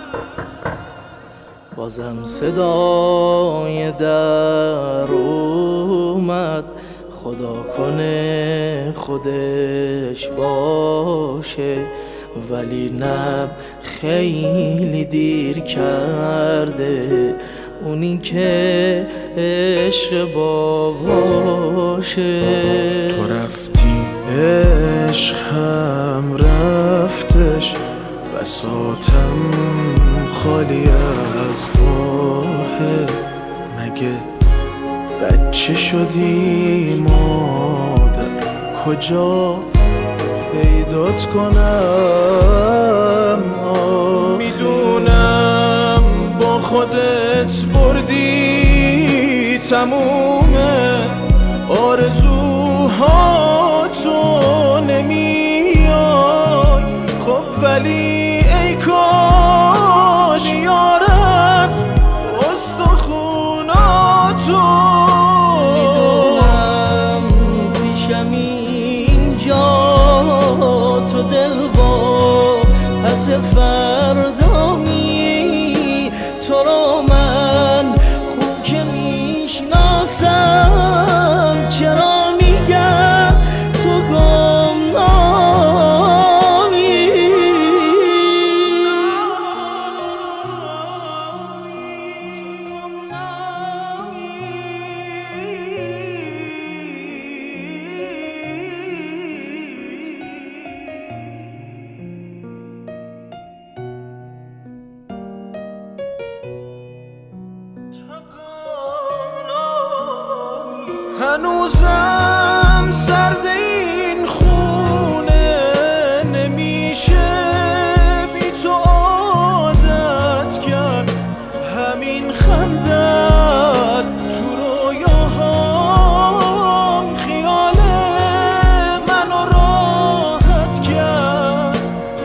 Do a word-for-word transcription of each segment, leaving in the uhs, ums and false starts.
بازم صدای در اومد، خدا کنه خودش باشه، ولی نه خیلی دیر کرده اونی که عشق باباشه. تو رفتی عشق هم رفتش، بساطم خالی از راهه. مگه بچه شدی مادر، کجا پیدات کنم؟ میدونم با خودت بردی تمومه آرزوهاتو، نمیای خب ولی ای کاش یارم استخوناتو. میدونم پیشم اینجا تو دل با پس فردا می، تو رو من خوب که میشناسم، چرا میگم تو گمنامی؟ هنوزم سرد این خونه، نمیشه بی تو عادت کرد. همین خندت تو رویاهام خیال منو راحت کرد.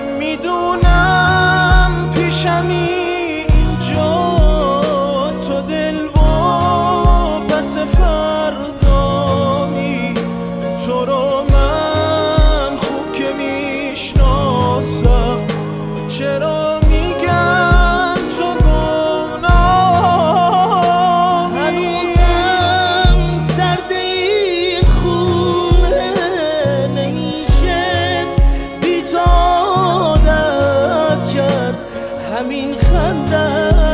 میدونم پیشم اینجا تو دل و پس فردا، تو رو من خوب که میشناسم، چرا میگن تو گمنامی؟ هنوزم سرد این خونه، نمیشه بی تو عادت کرد. همین خنده